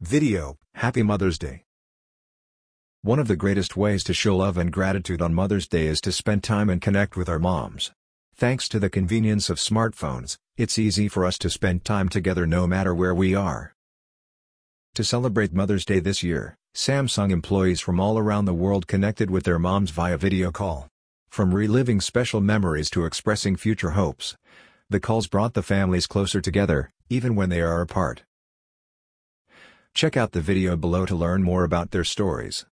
Video, Happy Mother's Day. One of the greatest ways to show love and gratitude on Mother's Day is to spend time and connect with our moms. Thanks to the convenience of smartphones, it's easy for us to spend time together no matter where we are. To celebrate Mother's Day this year, Samsung employees from all around the world connected with their moms via video call. From reliving special memories to expressing future hopes, the calls brought the families closer together, even when they are apart. Check out the video below to learn more about their stories.